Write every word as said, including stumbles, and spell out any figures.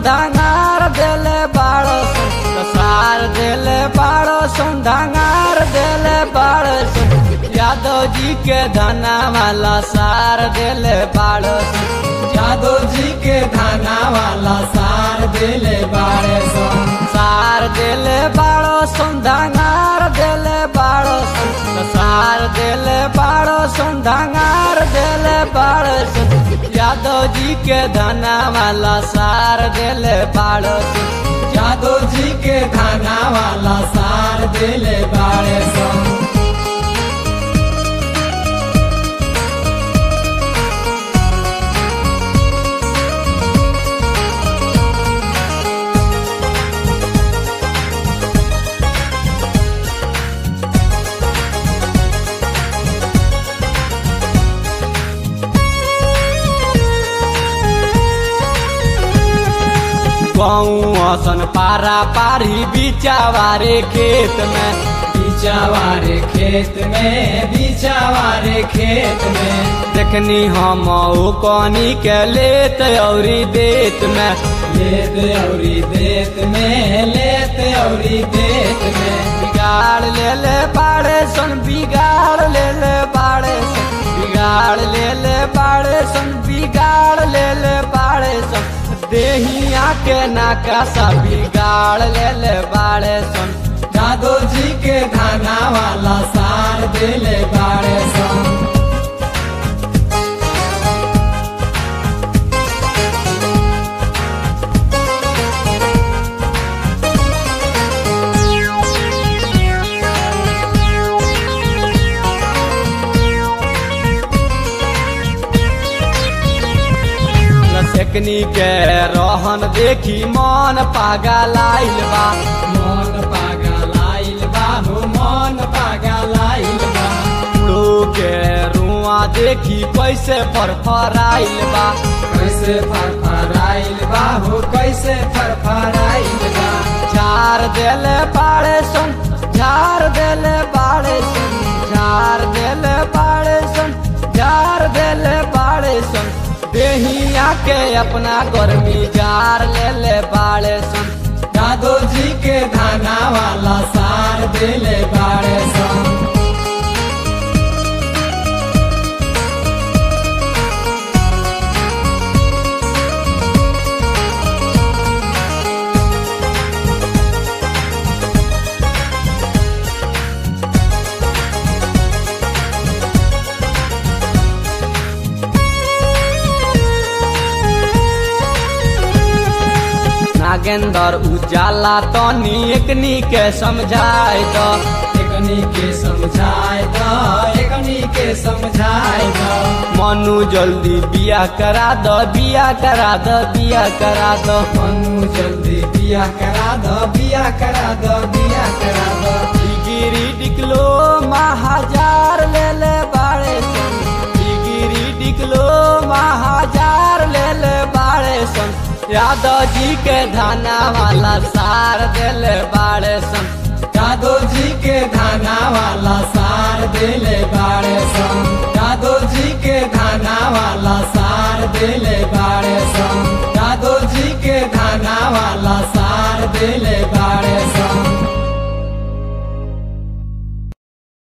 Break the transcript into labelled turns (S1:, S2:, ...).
S1: ढंगार देले बाड़ो सन सार देले बाड़ो सन ढंगार देले बाड़ो सन यादव जी के धना वाला सार देले बाड़ो सन
S2: यादव जी के धाना वाला सार देले बाड़े सन
S1: सार देले बाड़ो सन ढंगार देले बाड़ो सन सार देले बाड़ो सन ढंगार देले बाड़ो सन यादव जी के धना वाला सार देले बाड़ो सन
S2: यादव जी के धाना वाला सार देले बाड़े सन
S1: सन पारा पारी बिचावारे खेत में
S2: बिचावारे खेत में बिचावारे खेत में
S1: देखनी हम कनी के लेत औरी देत में
S2: लेत औरी देत में लेत औरी देत में
S1: बिगाड़ ले ले बाड़े सन बिगाड़ ले ले बाड़े सन बिगाड़ ले ले बाड़े सन बिगाड़ ले ले बाड़े सन देहिया के नाकासा बिगाड़ ले ले बाड़े सन
S2: यादव जी के धाना वाला सार देले बाड़े सन
S1: सेकनी के रोहन देखी मन पागल आइल बा
S2: मन पागल आइल बा हो मन पागल आइल बा
S1: उड़ो के रुआ देखी कैसे फरफराइल बा
S2: कैसे फरफराइल बा हो कैसे फरफराइल बा
S1: झार देले बाड़े सन झार देले बाड़े सन झार देले बाड़े सन झार देले बाड़े सन देहिया के अपना गर्मी जार ले ले बाड़े सन
S2: यादव जी के धाना वाला सार देले बाड़े सन
S1: नागेंद्र उजाला तनी एकनी के समझाए दो
S2: एकनी के समझाए दो एकनी के समझाए दो
S1: मनु जल्दी बिया करा दो बिया करा दो बिया करा दो
S2: मनु जल्दी बिया करा दो बिया करा दो बिया करा दो
S1: डिगिरी डिकलो महाजार ले ले बाड़े सन डिगिरी डिकलो महाजार ले ले बाड़े सन यादव जी के धाना वाला सार देले बाड़े सन
S2: यादव जी के धाना वाला सार देले बाड़े सन यादव जी के धाना वाला सार देले बाड़े सन यादव जी के धाना वाला सार देले